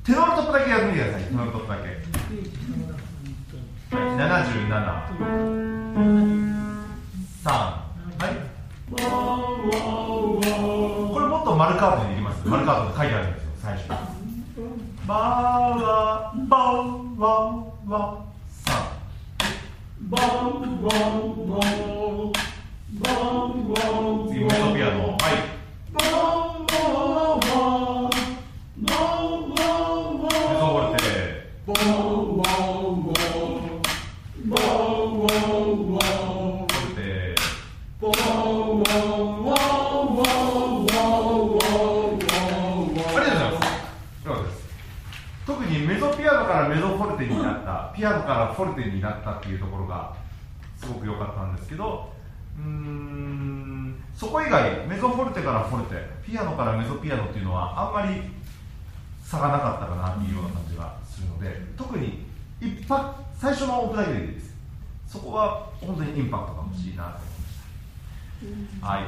テノールトップだけやってみてください。テノールトップだけ。はい、77、3、はい。これもっと丸カードでいきます。丸カードで書いてあるんですよ、最初。バーワバーワワ3、バーワワ次メロピアノ、はい。メゾフォルテ、フォルテ、ありがとうございます。よかったです。特にメゾピアノからメゾフォルテになった、ピアノからフォルテになったっていうところがすごく良かったんですけど、そこ以外、メゾフォルテからフォルテ、ピアノからメゾピアノっていうのはあんまり差がなかったかなっていうような感じがするので、特に最初の音だけでいいです。そこは本当にインパクトが欲しいなと思いました。はい。